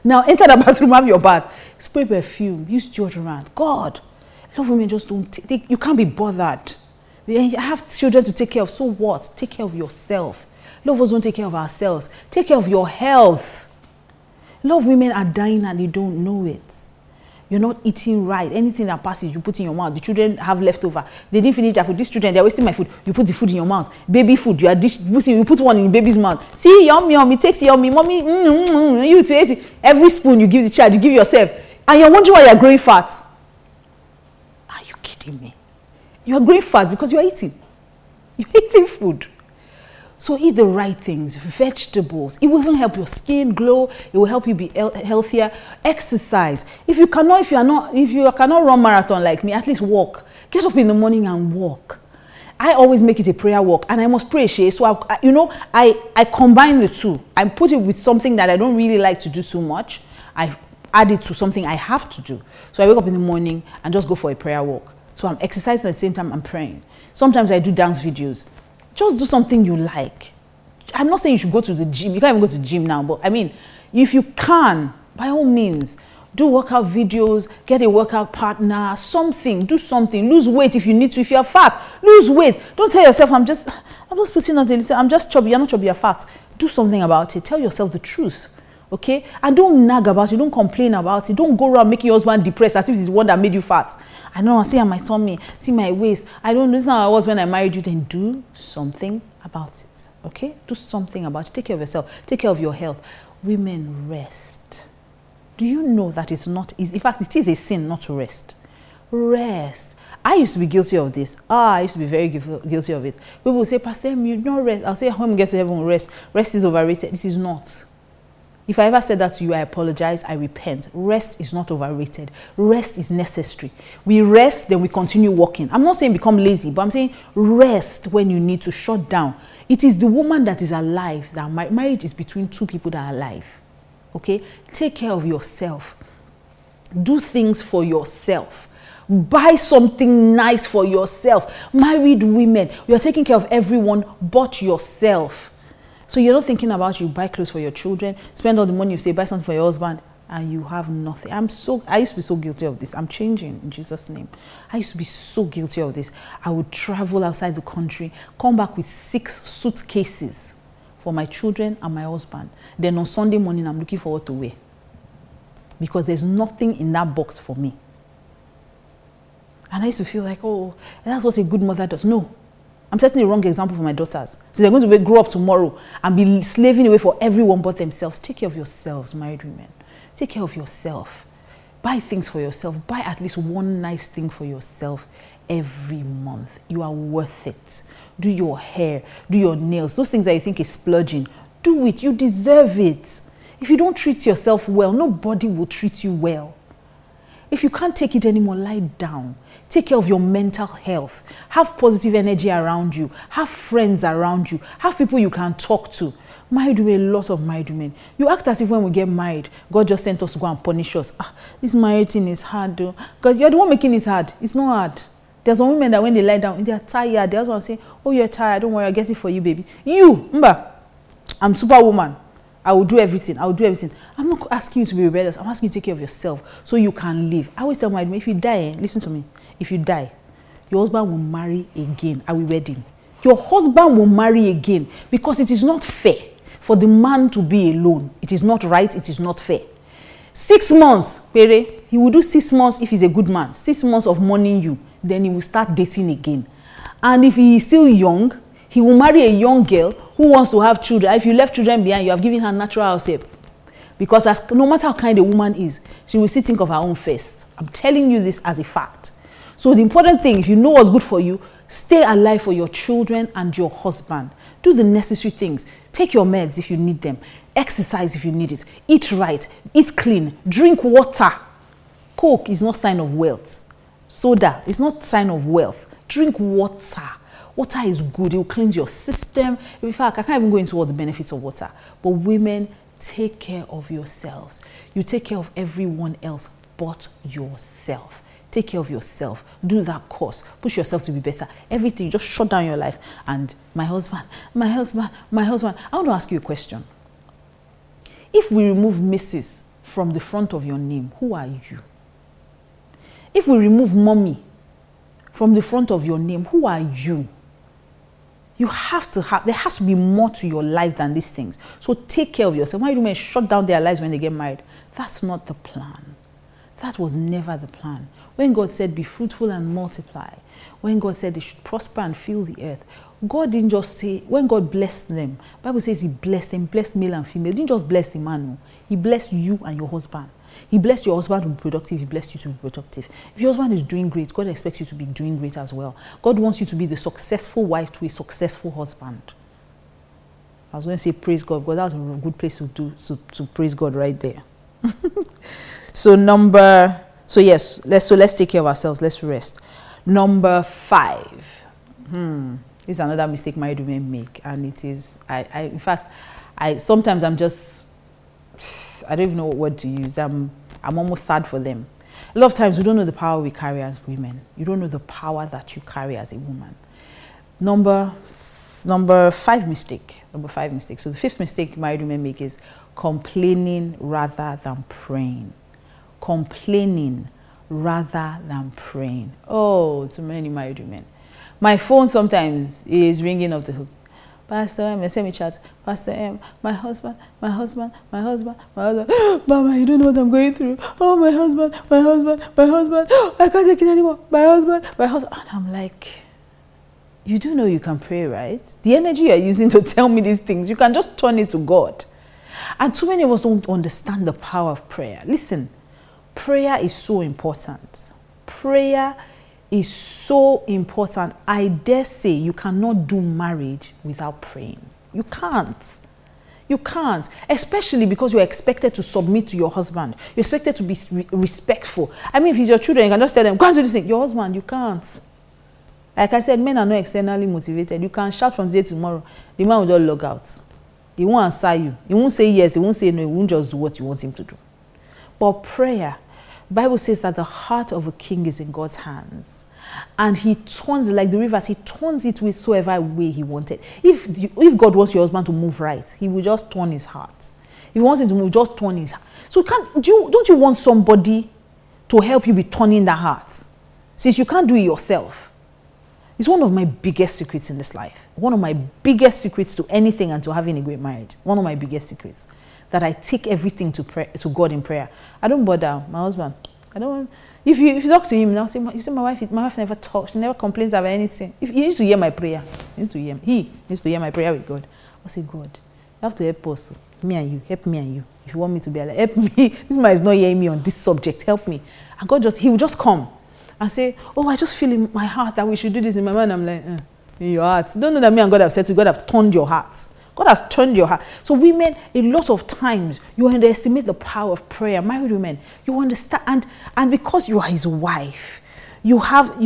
Now enter the bathroom, have your bath. Spray perfume, use deodorant. God, a lot of women just don't take, you can't be bothered. I have children to take care of, so what? Take care of yourself. A lot of us don't take care of ourselves. Take care of your health. A lot of women are dying and they don't know it. You're not eating right. Anything that passes, you put in your mouth. The children have leftover. They didn't finish their food. These children, they're wasting my food. You put the food in your mouth. Baby food, you put one in baby's mouth. See, yummy, yummy, takes yummy, mommy, you to eat it. Every spoon you give the child, you give yourself. And you're wondering why you're growing fat. Are you kidding me? You're growing fat because you're eating. You're eating food. So eat the right things, vegetables. It will even help your skin glow. It will help you be healthier. Exercise. If you cannot run marathon like me, at least walk. Get up in the morning and walk. I always make it a prayer walk, and I must pray. So I combine the two. I put it with something that I don't really like to do too much. I add it to something I have to do. So I wake up in the morning and just go for a prayer walk. So I'm exercising at the same time I'm praying. Sometimes I do dance videos. Just do something you like. I'm not saying you should go to the gym. You can't even go to the gym now. But I mean, if you can, by all means, do workout videos, get a workout partner, something, do something. Lose weight if you need to. If you're fat, lose weight. Don't tell yourself, I'm just putting on the, I'm just chubby. You're not chubby, you're fat. Do something about it. Tell yourself the truth. Okay? And don't nag about it. Don't complain about it. Don't go around making your husband depressed as if it's the one that made you fat. I don't want to see my tummy, see my waist. I don't, this is how I was when I married you. Then do something about it. Okay? Do something about it. Take care of yourself. Take care of your health. Women, rest. Do you know that it's not easy? In fact, it is a sin not to rest. Rest. I used to be guilty of this. I used to be very guilty of it. People will say, Pastor, you don't rest. I'll say, when we get to heaven, rest. Rest is overrated. It is not. If I ever said that to you, I apologize, I repent. Rest is not overrated. Rest is necessary. We rest, then we continue working. I'm not saying become lazy, but I'm saying rest when you need to shut down. It is the woman that is alive. That marriage is between two people that are alive. Okay? Take care of yourself. Do things for yourself. Buy something nice for yourself. Married women, you're taking care of everyone but yourself. So you're not thinking about you buy clothes for your children, spend all the money you say, buy something for your husband, and you have nothing. I used to be so guilty of this. I'm changing in Jesus' name. I used to be so guilty of this. I would travel outside the country, come back with 6 suitcases for my children and my husband. Then on Sunday morning, I'm looking for what to wear. Because there's nothing in that box for me. And I used to feel like, oh, that's what a good mother does. No. I'm setting the wrong example for my daughters. So they're going to grow up tomorrow and be slaving away for everyone but themselves. Take care of yourselves, married women. Take care of yourself. Buy things for yourself. Buy at least one nice thing for yourself every month. You are worth it. Do your hair, do your nails. Those things that you think is splurging, do it. You deserve it. If you don't treat yourself well, nobody will treat you well. If you can't take it anymore, lie down. Take care of your mental health. Have positive energy around you. Have friends around you. Have people you can talk to. Married women, a lot of married women. You act as if when we get married, God just sent us to go and punish us. This marriage thing is hard though. Because you're the one making it hard. It's not hard. There's some women that when they lie down, they're tired. They just want to say, oh, you're tired. Don't worry, I'll get it for you, baby. You, Mba, I'm superwoman. I will do everything. I will do everything. I'm not asking you to be rebellious. I'm asking you to take care of yourself so you can live. I always tell my husband, if you die, listen to me. If you die, your husband will marry again. I will wed him. Your husband will marry again because it is not fair for the man to be alone. It is not right. It is not fair. 6 months, Pere, he will do 6 months if he's a good man. 6 months of mourning you. Then he will start dating again. And if he is still young, he will marry a young girl who wants to have children. If you left children behind, you have given her natural house help. Because no matter how kind a woman is, she will still think of her own first. I'm telling you this as a fact. So the important thing, if you know what's good for you, stay alive for your children and your husband. Do the necessary things. Take your meds if you need them. Exercise if you need it. Eat right. Eat clean. Drink water. Coke is not sign of wealth. Soda is not sign of wealth. Drink water. Water is good. It will cleanse your system. In fact, I can't even go into all the benefits of water. But women, take care of yourselves. You take care of everyone else but yourself. Take care of yourself. Do that course. Push yourself to be better. Everything. Just shut down your life. And my husband. I want to ask you a question. If we remove Mrs. from the front of your name, who are you? If we remove mommy from the front of your name, who are you? You have to have, there has to be more to your life than these things. So take care of yourself. Why do men shut down their lives when they get married? That's not the plan. That was never the plan. When God said, be fruitful and multiply, when God said they should prosper and fill the earth, God didn't just say, when God blessed them, the Bible says he blessed them, blessed male and female. He didn't just bless the man, no. He blessed you and your husband. He blessed your husband to be productive. He blessed you to be productive. If your husband is doing great, God expects you to be doing great as well. God wants you to be the successful wife to a successful husband. I was going to say praise God, but that's a good place to praise God right there. Let's take care of ourselves. Let's rest. Number 5. This is another mistake married women make, and it is, in fact, sometimes I'm just, I don't even know what word to use. I'm almost sad for them. A lot of times we don't know the power we carry as women. You don't know the power that you carry as a woman. Number 5 mistake. So the 5th mistake married women make is complaining rather than praying. Complaining rather than praying. Oh, too many married women. My phone sometimes is ringing off the hook. Pastor M, send me chat. Pastor M, my husband. Mama, you don't know what I'm going through. Oh, my husband. I can't take it anymore. My husband. And I'm like, you do know you can pray, right? The energy you're using to tell me these things, you can just turn it to God. And too many of us don't understand the power of prayer. Listen, prayer is so important. Prayer is so important. I dare say you cannot do marriage without praying. You can't. You can't. Especially because you're expected to submit to your husband. You're expected to be respectful. I mean, if it's your children, you can just tell them, go and do this thing. Your husband, you can't. Like I said, men are not externally motivated. You can shout from today to tomorrow. The man will just log out. He won't answer you. He won't say yes. He won't say no. He won't just do what you want him to do. But prayer, the Bible says that the heart of a king is in God's hands. And he turns, like the rivers, he turns it whithersoever way he wanted. If God wants your husband to move right, he will just turn his heart. If he wants him to move, just turn his heart. So don't you want somebody to help you be turning the heart? Since you can't do it yourself. It's one of my biggest secrets in this life. One of my biggest secrets to anything and to having a great marriage. One of my biggest secrets. That I take everything to God in prayer. I don't bother my husband. I don't want. If you talk to him now, you say my wife never talks. She never complains about anything. If he needs to hear my prayer, he needs to hear my prayer with God. I say, God, you have to help us, me and you. Help me and you. If you want me to be alive, help me. This man is not hearing me on this subject. Help me. And God he will just come and say, oh, I just feel in my heart that we should do this. In my mind, I'm like, in your heart. Don't know that me and God have said to God have turned your heart. God has turned your heart. So women, a lot of times, you underestimate the power of prayer. Married women, you understand, and because you are his wife, you have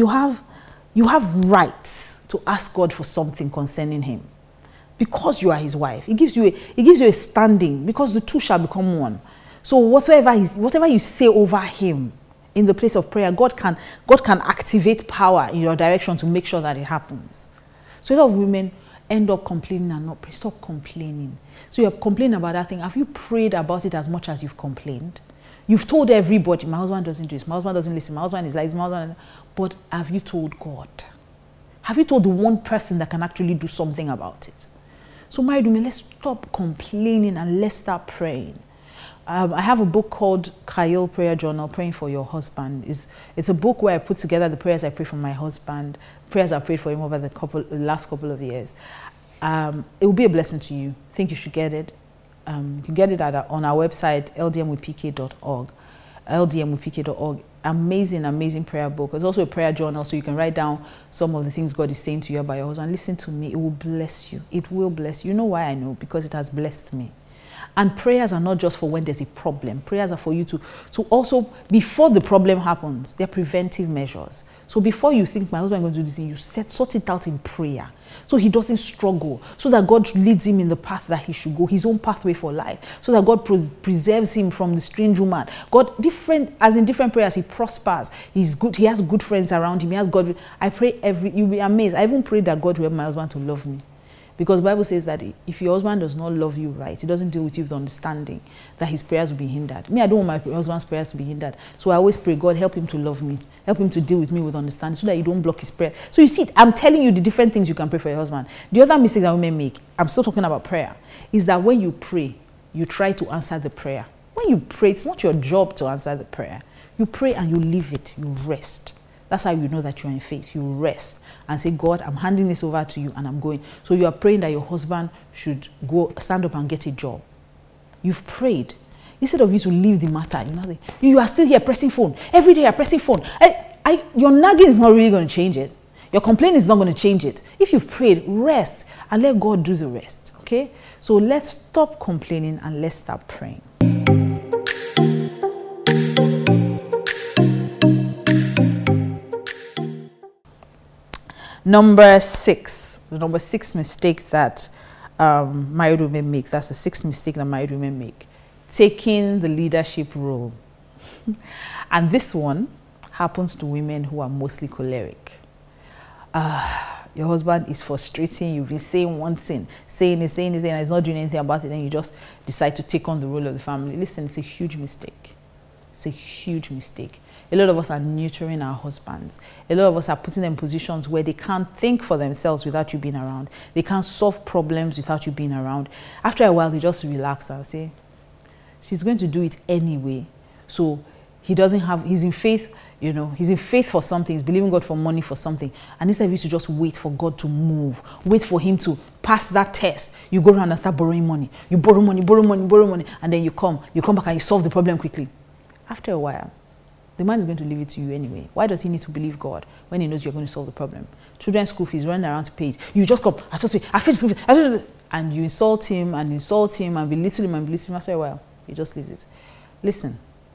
rights to ask God for something concerning him. Because you are his wife, it gives you a standing, because the two shall become one. So whatever you say over him in the place of prayer, God can activate power in your direction to make sure that it happens. So a lot of women end up complaining and not pray. Stop complaining. So you have complained about that thing. Have you prayed about it as much as you've complained? You've told everybody, my husband doesn't do this, my husband doesn't listen, my husband is like this, my husband. But have you told God? Have you told the one person that can actually do something about it? So married women, let's stop complaining and let's start praying. I have a book called Kyle Prayer Journal, Praying for Your Husband. It's a book where I put together the prayers I pray for my husband, prayers I prayed for him over the last couple of years. It will be a blessing to you. I think you should get it. You can get it on our website, ldmwithpk.org. ldmwithpk.org. Amazing, amazing prayer book. It's also a prayer journal, so you can write down some of the things God is saying to you about your husband. Listen to me. It will bless you. It will bless you. You know why I know? Because it has blessed me. And prayers are not just for when there's a problem. Prayers are for you to also, before the problem happens, they're preventive measures. So before you think, my husband is going to do this thing, you sort it out in prayer. So he doesn't struggle. So that God leads him in the path that he should go, his own pathway for life. So that God preserves him from the strange woman. God, in different prayers, he prospers. He's good. He has good friends around him. He has God. I pray you'll be amazed. I even prayed that God will help my husband to love me. Because the Bible says that if your husband does not love you right, he doesn't deal with you with understanding, that his prayers will be hindered. Me, I don't want my husband's prayers to be hindered. So I always pray, God, help him to love me. Help him to deal with me with understanding so that you don't block his prayer. So you see, I'm telling you the different things you can pray for your husband. The other mistake that women make, I'm still talking about prayer, is that when you pray, you try to answer the prayer. When you pray, it's not your job to answer the prayer. You pray and you leave it. You rest. That's how you know that you're in faith. You rest and say, God, I'm handing this over to you and I'm going. So you are praying that your husband should go stand up and get a job. You've prayed. Instead of you to leave the matter, you are still here pressing phone. Every day you're pressing phone. Your nagging is not really going to change it. Your complaining is not going to change it. If you've prayed, rest and let God do the rest. Okay? So let's stop complaining and let's start praying. Number 6, the number 6 mistake that married women make. That's the 6th mistake that married women make. Taking the leadership role. And this one happens to women who are mostly choleric. Your husband is frustrating you. He's saying one thing, saying, and he's not doing anything about it, and you just decide to take on the role of the family. Listen, it's a huge mistake. It's a huge mistake. A lot of us are neutering our husbands. A lot of us are putting them in positions where they can't think for themselves without you being around. They can't solve problems without you being around. After a while, they just relax and say, she's going to do it anyway. So he's in faith, he's in faith for something. He's believing God for money for something. And instead of you to just wait for God to move, wait for him to pass that test, you go around and start borrowing money. You borrow money, and then you come back and you solve the problem quickly. After a while, the man is going to leave it to you anyway. Why does he need to believe God when he knows you're going to solve the problem? Children's school fees, running around to pay it. You just come, I feel school fees, and you insult him and belittle him after a while. He just leaves it. Listen,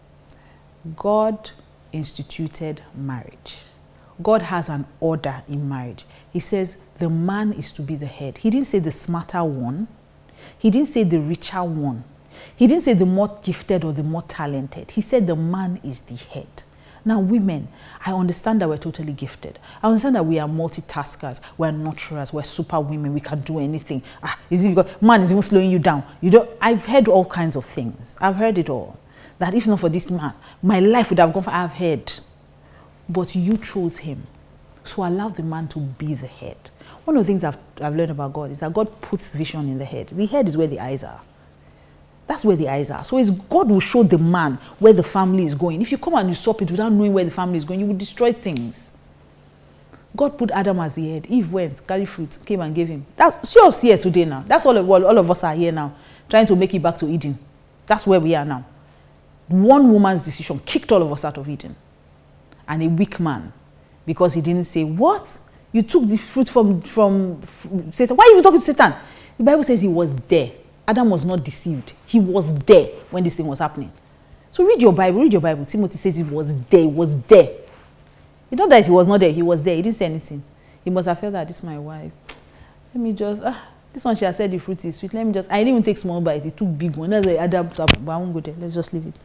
God instituted marriage. God has an order in marriage. He says the man is to be the head. He didn't say the smarter one. He didn't say the richer one. He didn't say the more gifted or the more talented. He said the man is the head. Now, women, I understand that we're totally gifted. I understand that we are multitaskers. We're nurturers. We're super women. We can do anything. Is it because man is even slowing you down? I've heard all kinds of things. I've heard it all. That if not for this man, my life would have gone for. I've heard. But you chose him. So allow the man to be the head. One of the things I've learned about God is that God puts vision in the head. The head is where the eyes are. That's where the eyes are. So God will show the man where the family is going. If you come and you stop it without knowing where the family is going, you will destroy things. God put Adam as the head. Eve went, carried fruit, came and gave him. See us here today now. That's all of us are here now, trying to make it back to Eden. That's where we are now. One woman's decision kicked all of us out of Eden. And a weak man, because he didn't say, what? You took the fruit from Satan. Why are you talking to Satan? The Bible says he was there. Adam was not deceived. He was there when this thing was happening. So read your Bible. Timothy says he was there. He was there. You know that he was not there. He was there. He didn't say anything. He must have felt that this is my wife. Let me just, this one she has said the fruit is sweet. I didn't even take small bite. He took big one. That's why Adam, but I won't go there. Let's just leave it.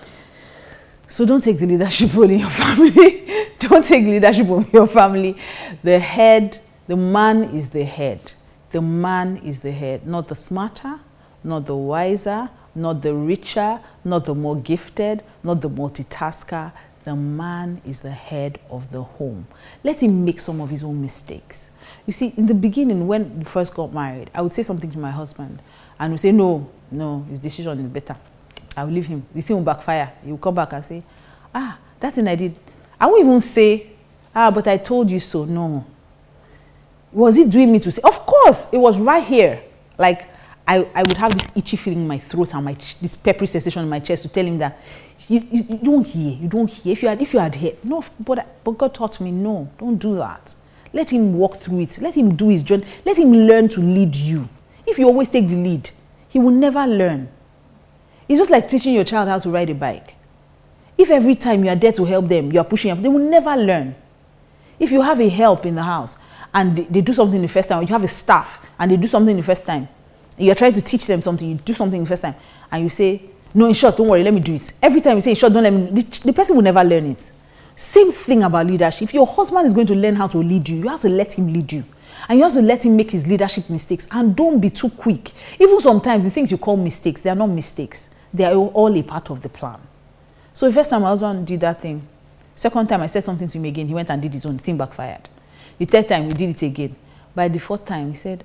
So don't take the leadership role in your family. Don't take leadership of your family. The head, the man is the head. The man is the head, not the smarter, not the wiser, not the richer, not the more gifted, not the multitasker. The man is the head of the home. Let him make some of his own mistakes. You see, in the beginning, when we first got married, I would say something to my husband, and we say, no, his decision is better. I will leave him. The thing will backfire. He will come back and say, that thing I did. I won't even say, but I told you so. No. Was it doing me to say? Of course, it was right here. Like, I would have this itchy feeling in my throat and this peppery sensation in my chest to tell him that you don't hear. You don't hear. If you had heard, no, but God taught me, no, don't do that. Let him walk through it. Let him do his journey. Let him learn to lead you. If you always take the lead, he will never learn. It's just like teaching your child how to ride a bike. If every time you are there to help them, you are pushing them, they will never learn. If you have a help in the house and they do something the first time, or you have a staff and they do something the first time, and you're trying to teach them something, you do something the first time, and you say, no, in short, don't worry, let me do it. Every time you say, in short, don't let me, the person will never learn it. Same thing about leadership. If your husband is going to learn how to lead you, you have to let him lead you. And you have to let him make his leadership mistakes. And don't be too quick. Even sometimes the things you call mistakes, they are not mistakes. They are all a part of the plan. So the first time my husband did that thing, second time I said something to him again, he went and did his own, the thing backfired. The third time we did it again. By the fourth time he said,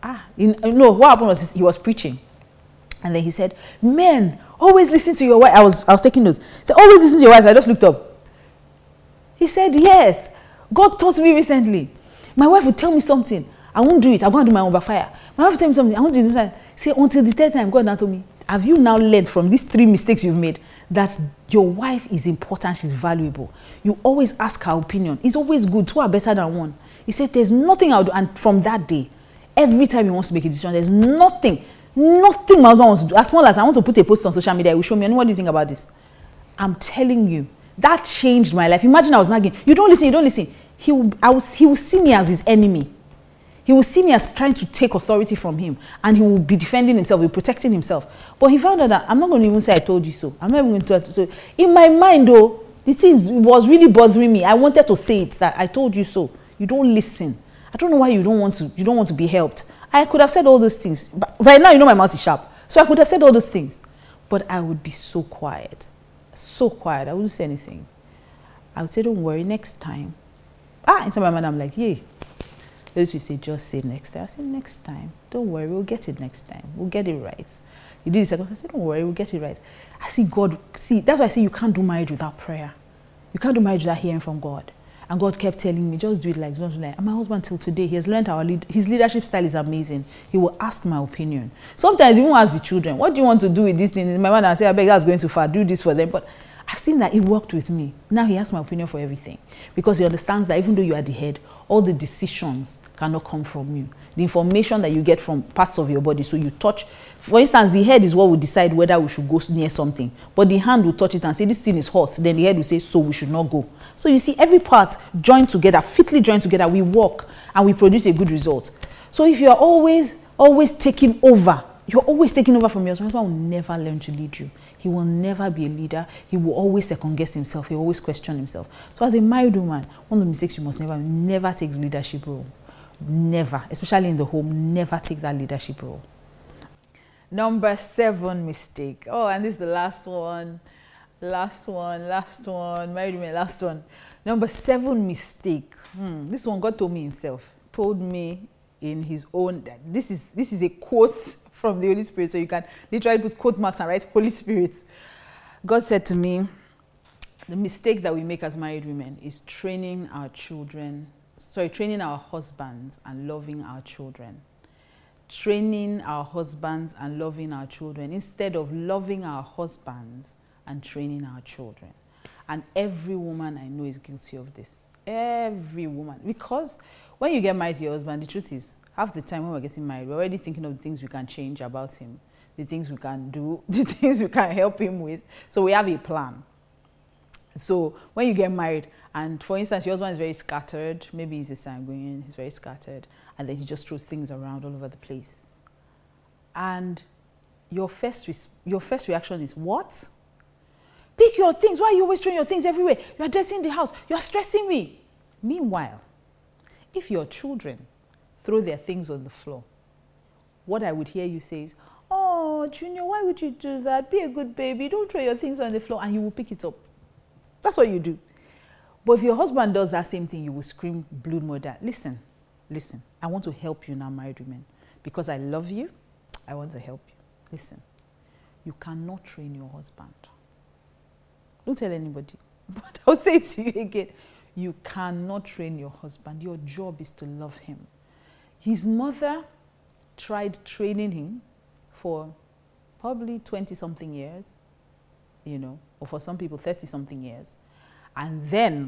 what happened was he was preaching. And then he said, men, always listen to your wife. I was taking notes. He said, always listen to your wife. I just looked up. He said, yes. God taught me recently. My wife would tell me something. I won't do it. I'm going to do my own backfire. My wife would tell me something. I won't do it. Say, until the third time, God now told me, have you now learned from these 3 mistakes you've made that your wife is important, she's valuable? You always ask her opinion. It's always good. 2 are better than 1. He said, there's nothing I'll do. And from that day, every time he wants to make a decision, there's nothing my husband wants to do. As small as I want to put a post on social media, he will show me, and what do you think about this? I'm telling you, that changed my life. Imagine I was nagging, you don't listen. He will see me as his enemy. He will see me as trying to take authority from him, and he will be defending himself, he will be protecting himself. But he found out that I'm not going to even say I told you so. I'm not even going to. So in my mind, though, the thing was really bothering me. I wanted to say it, that I told you so. You don't listen. I don't know why you don't want to be helped. I could have said all those things. But right now, you know my mouth is sharp. So I could have said all those things. But I would be so quiet. So quiet. I wouldn't say anything. I would say, don't worry, next time. Inside my mind, I'm like, yeah. Those people say, just say next time. I say, next time. Don't worry, we'll get it next time. We'll get it right. You do the second time. I say, don't worry, we'll get it right. I see God. See, that's why I say you can't do marriage without prayer. You can't do marriage without hearing from God. And God kept telling me, just do it like, just do it like. And my husband till today, he has learned his leadership style is amazing. He will ask my opinion. Sometimes he won't ask the children, what do you want to do with this thing? My man will say, I beg, that's going too far, do this for them. But I've seen that it worked with me. Now he asks my opinion for everything. Because he understands that even though you are the head, all the decisions cannot come from you. The information that you get from parts of your body, so you touch. For instance, the head is what will decide whether we should go near something. But the hand will touch it and say, this thing is hot. Then the head will say, so we should not go. So you see, every part joined together, fitly joined together, we work and we produce a good result. So if you're always taking over, you're always taking over from your husband, will never learn to lead you. He will never be a leader. He will always second guess himself. He will always question himself. So as a married woman, one of the mistakes you must never take the leadership role. Never, especially in the home, never take that leadership role. Number 7 mistake. Oh, and this is the last one. Last one. Married women, last one. Number 7 mistake. This one God told me himself. Told me in his own. This is a quote from the Holy Spirit. So you can literally put quote marks and write Holy Spirit. God said to me, the mistake that we make as married women is training our husbands and loving our children. Training our husbands and loving our children instead of loving our husbands and training our children. And every woman I know is guilty of this. Every woman. Because when you get married to your husband, the truth is, half the time when we're getting married, we're already thinking of the things we can change about him, the things we can do, the things we can help him with. So we have a plan. So when you get married, and for instance, your husband is very scattered, maybe he's a sanguine, he's very scattered, and then he just throws things around all over the place. And your first reaction is, what? Pick your things. Why are you always throwing your things everywhere? You are dressing the house. You are stressing me. Meanwhile, if your children throw their things on the floor, what I would hear you say is, oh, Junior, why would you do that? Be a good baby. Don't throw your things on the floor. And you will pick it up. That's what you do. But if your husband does that same thing, you will scream, blood mother. Listen. I want to help you now, married women. Because I love you, I want to help you. Listen. You cannot train your husband. Don't tell anybody. But I'll say it to you again. You cannot train your husband. Your job is to love him. His mother tried training him for probably 20-something years, or for some people 30-something years. And then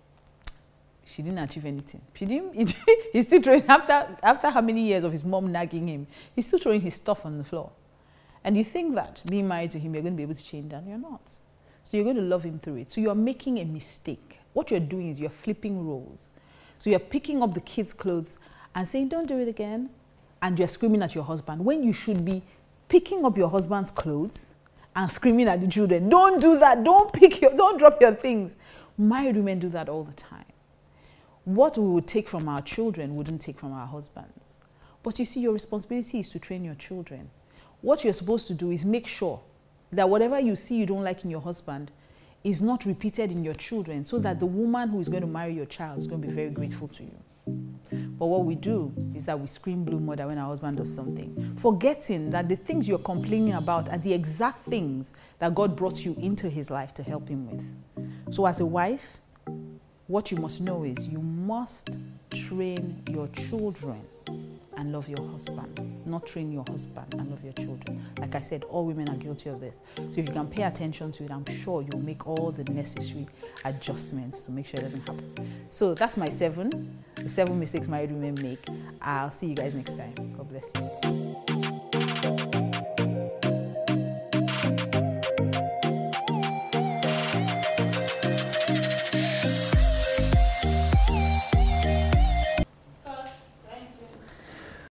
she didn't achieve anything. He's still throwing, after how many years of his mom nagging him, he's still throwing his stuff on the floor. And you think that being married to him, you're going to be able to change that. You're not. So you're going to love him through it. So you're making a mistake. What you're doing is you're flipping roles. So you're picking up the kids' clothes and saying, don't do it again. And you're screaming at your husband when you should be picking up your husband's clothes and screaming at the children. Don't do that. Don't drop your things. Married women do that all the time. what we would take from our children wouldn't take from our husbands. But you see, your responsibility is to train your children. What you're supposed to do is make sure that whatever you see you don't like in your husband is not repeated in your children, so that the woman who is going to marry your child is going to be very grateful to you. But what we do is that we scream blue mother when our husband does something, forgetting that the things you're complaining about are the exact things that God brought you into his life to help him with. So as a wife, what you must know is you must train your children and love your husband, not train your husband and love your children. Like I said, all women are guilty of this. So if you can pay attention to it, I'm sure you'll make all the necessary adjustments to make sure it doesn't happen. So that's my 7, the 7 mistakes married women make. I'll see you guys next time. God bless you.